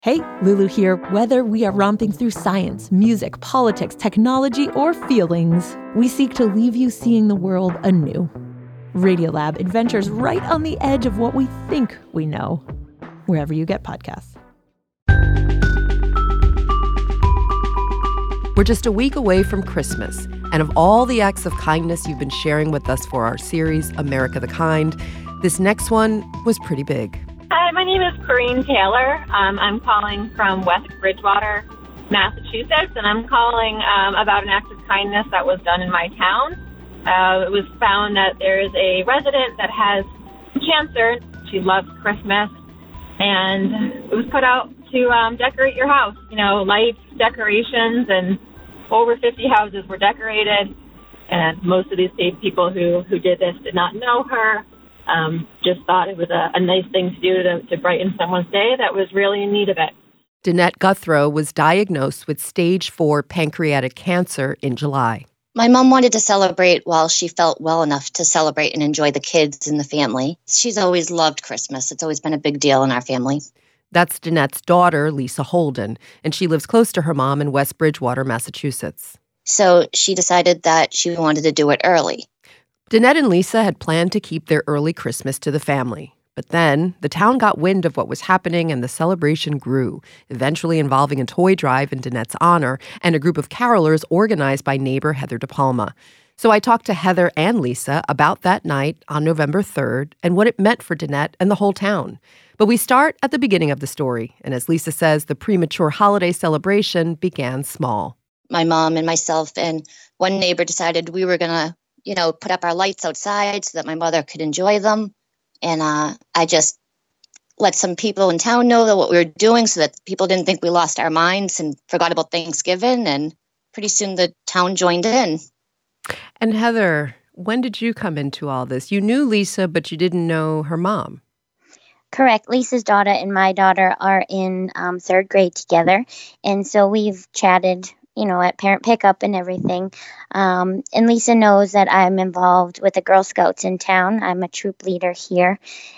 Hey, Lulu here. Whether we are romping through science, music, politics, technology, or feelings, we seek to leave you seeing the world anew. Radiolab adventures right on the edge of what we think we know, wherever you get podcasts. We're just a week away from Christmas, and of all the acts of kindness you've been sharing with us for our series, America the Kind, this next one was pretty big. Hi, my name is Corrine Taylor. I'm calling from West Bridgewater, Massachusetts, and I'm calling about an act of kindness that was done in my town. It was found that there is a resident that has cancer. She loves Christmas, and it was put out to decorate your house. You know, lights, decorations, and over 50 houses were decorated, and most of these people who did this did not know her. Just thought it was a nice thing to do to brighten someone's day that was really in need of it. Danette Guthrow was diagnosed with stage 4 pancreatic cancer in July. My mom wanted to celebrate while she felt well enough to celebrate and enjoy the kids and the family. She's always loved Christmas. It's always been a big deal in our family. That's Danette's daughter, Lisa Holden, and she lives close to her mom in West Bridgewater, Massachusetts. So she decided that she wanted to do it early. Danette and Lisa had planned to keep their early Christmas to the family. But then the town got wind of what was happening and the celebration grew, eventually involving a toy drive in Danette's honor and a group of carolers organized by neighbor Heather DePalma. So I talked to Heather and Lisa about that night on November 3rd and what it meant for Danette and the whole town. But we start at the beginning of the story. And as Lisa says, the premature holiday celebration began small. My mom and myself and one neighbor decided we were going to put up our lights outside so that my mother could enjoy them. And I just let some people in town know that what we were doing so that people didn't think we lost our minds and forgot about Thanksgiving. And pretty soon the town joined in. And Heather, when did you come into all this? You knew Lisa, but you didn't know her mom. Correct. Lisa's daughter and my daughter are in third grade together. And so we've chatted at parent pickup and everything. And Lisa knows that I'm involved with the Girl Scouts in town. I'm a troop leader here.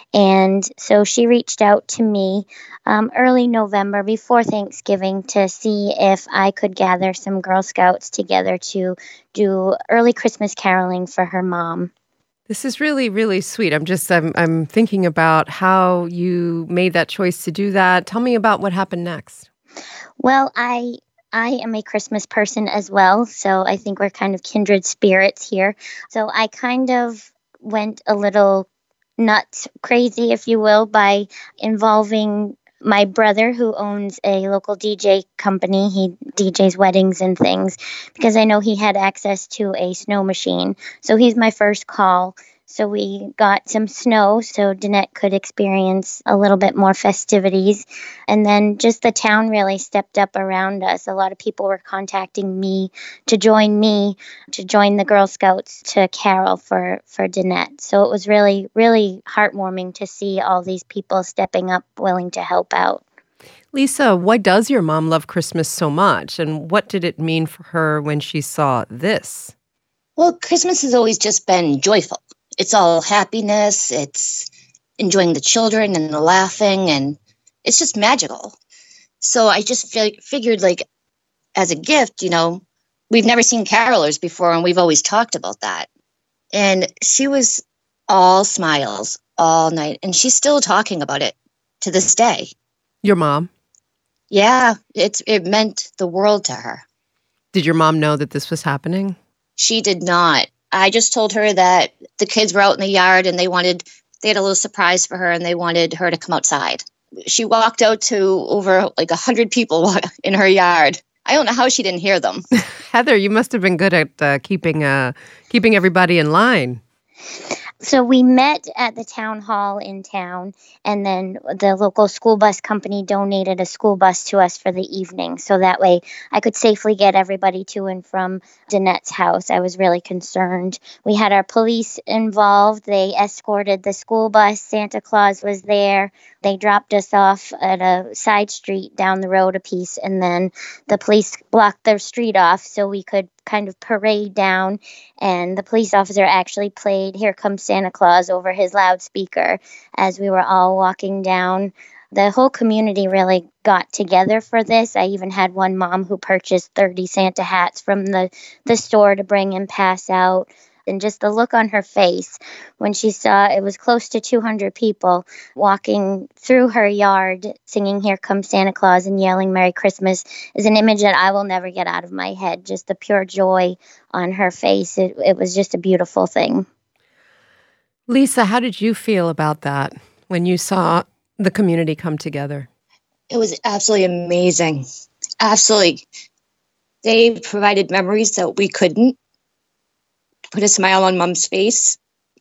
And so she reached out to me early November before Thanksgiving to see if I could gather some Girl Scouts together to do early Christmas caroling for her mom. This is really, really sweet. I'm thinking about how you made that choice to do that. Tell me about what happened next. Well, I am a Christmas person as well, so I think we're kind of kindred spirits here. So I kind of went a little nuts, crazy, if you will, by involving my brother, who owns a local DJ company. He DJs weddings and things, because I know he had access to a snow machine. So he's my first call. So we got some snow so Danette could experience a little bit more festivities. And then just the town really stepped up around us. A lot of people were contacting me to join the Girl Scouts to carol for Danette. So it was really, really heartwarming to see all these people stepping up, willing to help out. Lisa, why does your mom love Christmas so much? And what did it mean for her when she saw this? Well, Christmas has always just been joyful. It's all happiness, it's enjoying the children and the laughing, and it's just magical. So I just figured, as a gift, we've never seen carolers before, and we've always talked about that. And she was all smiles all night, and she's still talking about it to this day. Your mom? Yeah, it meant the world to her. Did your mom know that this was happening? She did not. I just told her that the kids were out in the yard and they had a little surprise for her and they wanted her to come outside. She walked out to over 100 people in her yard. I don't know how she didn't hear them. Heather, you must have been good at keeping everybody in line. So we met at the town hall in town, and then the local school bus company donated a school bus to us for the evening. So that way I could safely get everybody to and from Danette's house. I was really concerned. We had our police involved. They escorted the school bus. Santa Claus was there. They dropped us off at a side street down the road a piece, and then the police blocked their street off so we could kind of parade down, and the police officer actually played "Here Comes Santa Claus" over his loudspeaker as we were all walking down The whole community really got together for this. I even had one mom who purchased 30 Santa hats from the store to bring and pass out. And just the look on her face when she saw it was close to 200 people walking through her yard singing "Here Comes Santa Claus" and yelling "Merry Christmas" is an image that I will never get out of my head. Just the pure joy on her face. It was just a beautiful thing. Lisa, how did you feel about that when you saw the community come together? It was absolutely amazing. Absolutely. They provided memories that we couldn't. Put a smile on Mom's face.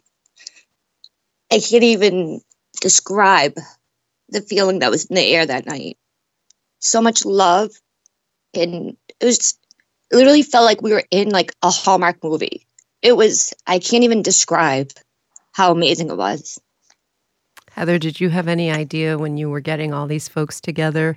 I can't even describe the feeling that was in the air that night. So much love. And it literally felt like we were in like a Hallmark movie. I can't even describe how amazing it was. Heather, did you have any idea when you were getting all these folks together?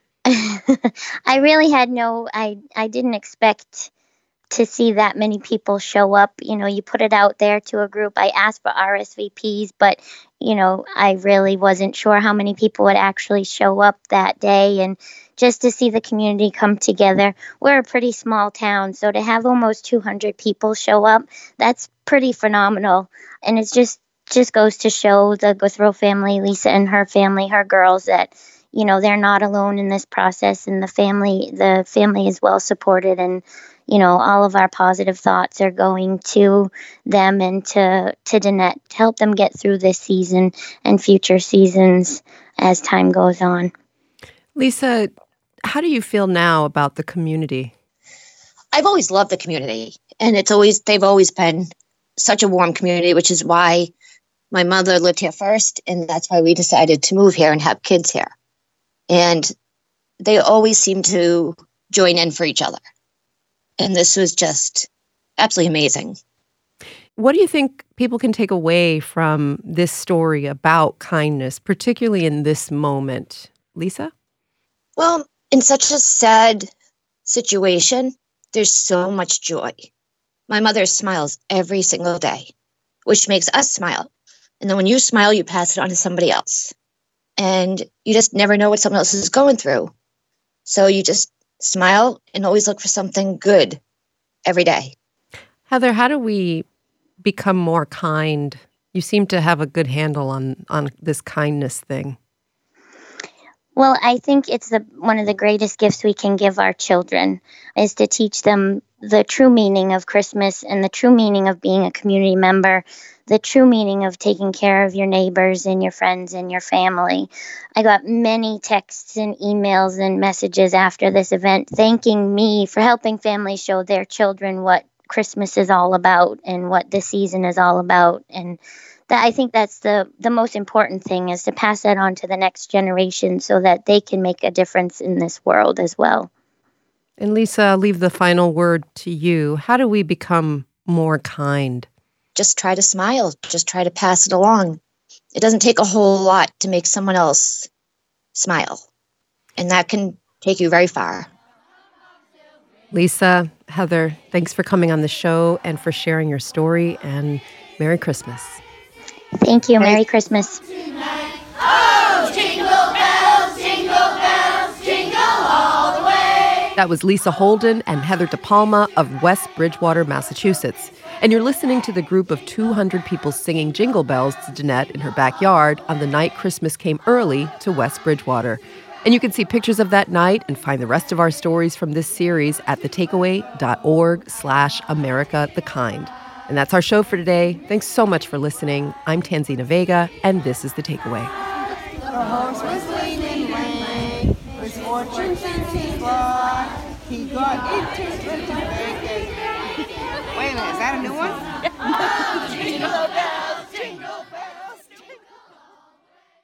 I really had I didn't expect to see that many people show up. You put it out there to a group. I asked for RSVPs, but, I really wasn't sure how many people would actually show up that day. And just to see the community come together, we're a pretty small town. So to have almost 200 people show up, that's pretty phenomenal. And it's just goes to show the Guthrow family, Lisa and her family, her girls, that, they're not alone in this process, and the family is well supported, and all of our positive thoughts are going to them and to Danette to help them get through this season and future seasons as time goes on. Lisa, how do you feel now about the community? I've always loved the community, and they've always been such a warm community, which is why my mother lived here first, and that's why we decided to move here and have kids here. And they always seem to join in for each other. And this was just absolutely amazing. What do you think people can take away from this story about kindness, particularly in this moment? Lisa? Well, in such a sad situation, there's so much joy. My mother smiles every single day, which makes us smile. And then when you smile, you pass it on to somebody else. And you just never know what someone else is going through. So you just smile and always look for something good every day. Heather, how do we become more kind? You seem to have a good handle on this kindness thing. Well, I think it's one of the greatest gifts we can give our children is to teach them the true meaning of Christmas and the true meaning of being a community member, the true meaning of taking care of your neighbors and your friends and your family. I got many texts and emails and messages after this event thanking me for helping families show their children what Christmas is all about and what this season is all about. And I think that's the most important thing, is to pass that on to the next generation so that they can make a difference in this world as well. And Lisa, I'll leave the final word to you. How do we become more kind? Just try to smile. Just try to pass it along. It doesn't take a whole lot to make someone else smile. And that can take you very far. Lisa, Heather, thanks for coming on the show and for sharing your story, and Merry Christmas. Thank you. Merry Christmas. Oh, jingle bells, jingle all the way. That was Lisa Holden and Heather DePalma of West Bridgewater, Massachusetts. And you're listening to the group of 200 people singing Jingle Bells to Danette in her backyard on the night Christmas came early to West Bridgewater. And you can see pictures of that night and find the rest of our stories from this series at thetakeaway.org/America the Kind. And that's our show for today. Thanks so much for listening. I'm Tanzina Vega, and this is The Takeaway. The horse was leaning lame, with fortune since he bought. He got into the ticket.